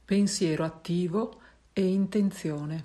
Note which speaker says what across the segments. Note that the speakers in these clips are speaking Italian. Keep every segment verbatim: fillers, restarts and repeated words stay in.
Speaker 1: Pensiero attivo e intenzione.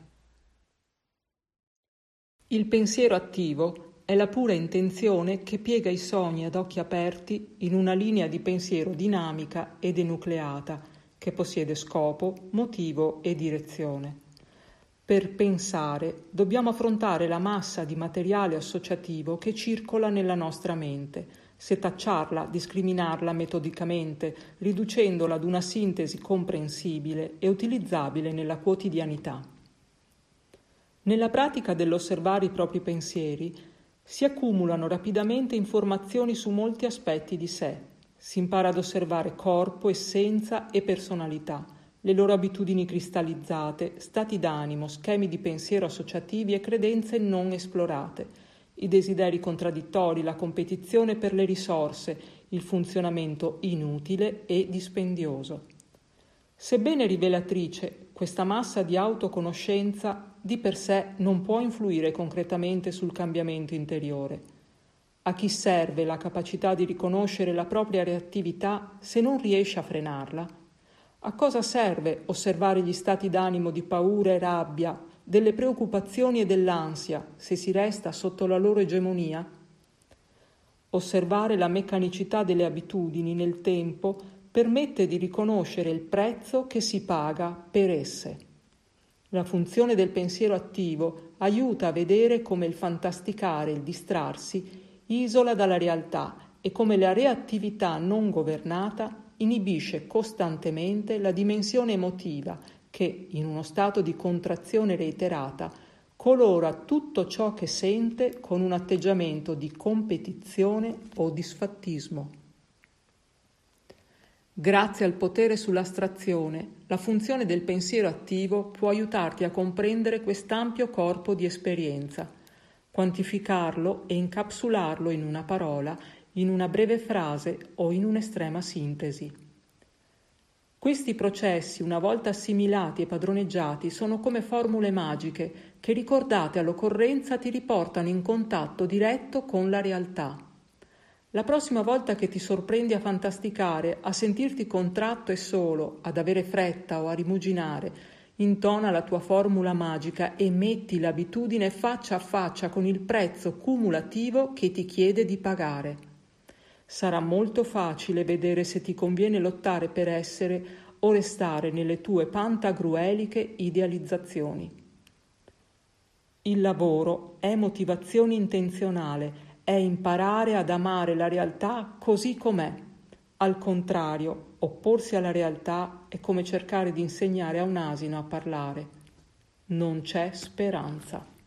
Speaker 1: Il pensiero attivo è la pura intenzione che piega i sogni ad occhi aperti in una linea di pensiero dinamica ed enucleata che possiede scopo, motivo e direzione. Per pensare dobbiamo affrontare la massa di materiale associativo che circola nella nostra mente, setacciarla, discriminarla metodicamente, riducendola ad una sintesi comprensibile e utilizzabile nella quotidianità. Nella pratica dell'osservare i propri pensieri si accumulano rapidamente informazioni su molti aspetti di sé, si impara ad osservare corpo, essenza e personalità, le loro abitudini cristallizzate, stati d'animo, schemi di pensiero associativi e credenze non esplorate, i desideri contraddittori, la competizione per le risorse, il funzionamento inutile e dispendioso. Sebbene rivelatrice, questa massa di autoconoscenza di per sé non può influire concretamente sul cambiamento interiore. A chi serve la capacità di riconoscere la propria reattività se non riesce a frenarla? A cosa serve osservare gli stati d'animo di paura e rabbia, delle preoccupazioni e dell'ansia, se si resta sotto la loro egemonia? Osservare la meccanicità delle abitudini nel tempo permette di riconoscere il prezzo che si paga per esse. La funzione del pensiero attivo aiuta a vedere come il fantasticare, il distrarsi, isola dalla realtà e come la reattività non governata inibisce costantemente la dimensione emotiva che, in uno stato di contrazione reiterata, colora tutto ciò che sente con un atteggiamento di competizione o disfattismo. Grazie al potere sull'astrazione, la funzione del pensiero attivo può aiutarti a comprendere quest'ampio corpo di esperienza, quantificarlo e incapsularlo in una parola, in una breve frase o in un'estrema sintesi. Questi processi, una volta assimilati e padroneggiati, sono come formule magiche che, ricordate all'occorrenza, ti riportano in contatto diretto con la realtà. La prossima volta che ti sorprendi a fantasticare, a sentirti contratto e solo, ad avere fretta o a rimuginare, intona la tua formula magica e metti l'abitudine faccia a faccia con il prezzo cumulativo che ti chiede di pagare. Sarà molto facile vedere se ti conviene lottare per essere o restare nelle tue pantagrueliche idealizzazioni. Il lavoro è motivazione intenzionale, è imparare ad amare la realtà così com'è. Al contrario, opporsi alla realtà è come cercare di insegnare a un asino a parlare. Non c'è speranza.